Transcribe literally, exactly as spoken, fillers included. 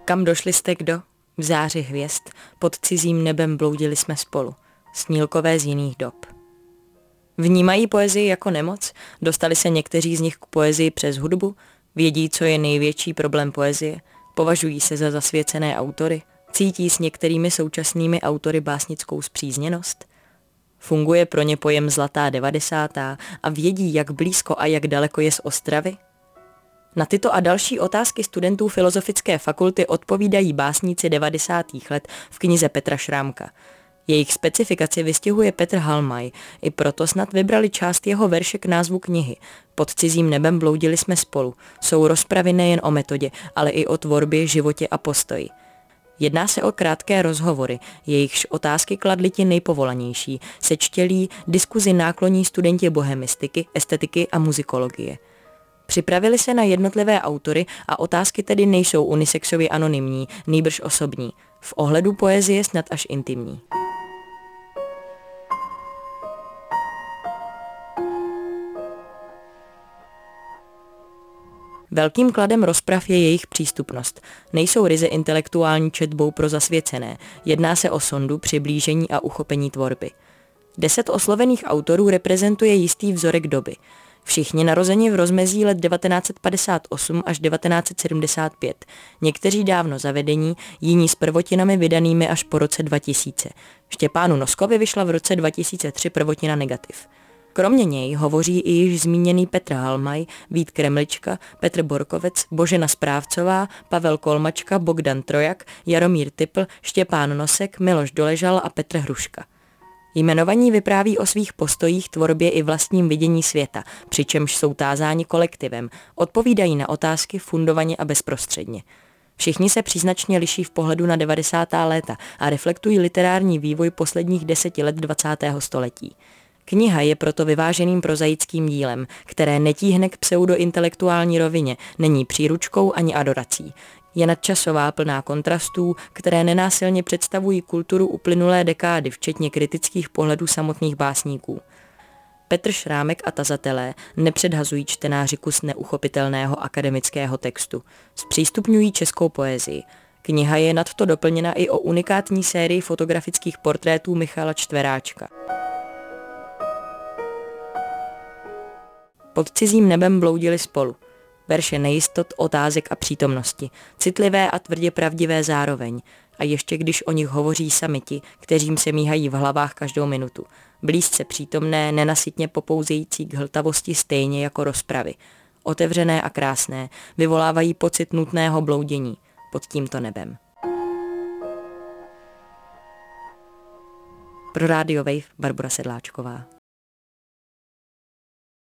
Kam došli jste kdo? V záři hvězd, pod cizím nebem bloudili jsme spolu. Snílkové z jiných dob. Vnímají poezii jako nemoc? Dostali se někteří z nich k poezii přes hudbu? Vědí, co je největší problém poezie? Považují se za zasvěcené autory? Cítí s některými současnými autory básnickou spřízněnost? Funguje pro ně pojem zlatá devadesátá a vědí, jak blízko a jak daleko je z Ostravy? Na tyto a další otázky studentů Filozofické fakulty odpovídají básníci devadesátých let v knize Petra Šrámka. Jejich specifikaci vystihuje Petr Halmaj, i proto snad vybrali část jeho verše k názvu knihy. Pod cizím nebem bloudili jsme spolu. Jsou rozpravy nejen o metodě, ale i o tvorbě, životě a postoji. Jedná se o krátké rozhovory, jejichž otázky kladli ti nejpovolanější, sečtělí, diskuzi nákloní studenti bohemistiky, estetiky a muzikologie. Připravili se na jednotlivé autory a otázky tedy nejsou unisexově anonymní, nýbrž osobní. V ohledu poezie snad až intimní. Velkým kladem rozprav je jejich přístupnost. Nejsou ryze intelektuální četbou pro zasvěcené. Jedná se o sondu, přiblížení a uchopení tvorby. Deset oslovených autorů reprezentuje jistý vzorek doby. Všichni narozeni v rozmezí let devatenáct set padesát osm až devatenáct set sedmdesát pět. Někteří dávno zavedení, jiní s prvotinami vydanými až po roce dva tisíce. Štěpánu Noskovi vyšla v roce dva tisíce tři prvotina negativ. Kromě něj hovoří i již zmíněný Petr Halmaj, Vít Kremlička, Petr Borkovec, Božena Správcová, Pavel Kolmačka, Bogdan Trojak, Jaromír Typl, Štěpán Nosek, Miloš Doležal a Petr Hruška. Jmenovaní vypráví o svých postojích, tvorbě i vlastním vidění světa, přičemž jsou tázáni kolektivem, odpovídají na otázky fundovaně a bezprostředně. Všichni se příznačně liší v pohledu na devadesátá léta a reflektují literární vývoj posledních deseti let dvacátého století. Kniha je proto vyváženým prozaickým dílem, které netíhne k pseudointelektuální rovině, není příručkou ani adorací. Je nadčasová, plná kontrastů, které nenásilně představují kulturu uplynulé dekády, včetně kritických pohledů samotných básníků. Petr Šrámek a tazatelé nepředhazují čtenáři kus neuchopitelného akademického textu. Zpřístupňují českou poezii. Kniha je nadto doplněna i o unikátní sérii fotografických portrétů Michala Čtveráčka. Pod cizím nebem bloudili spolu. Verše nejistot, otázek a přítomnosti, citlivé a tvrdě pravdivé zároveň. A ještě když o nich hovoří sami ti, kteřím se míhají v hlavách každou minutu. Blízce přítomné, nenasytně popouzející k hltavosti stejně jako rozpravy. Otevřené a krásné, vyvolávají pocit nutného bloudění pod tímto nebem. Pro Radio Wave Barbora Sedláčková.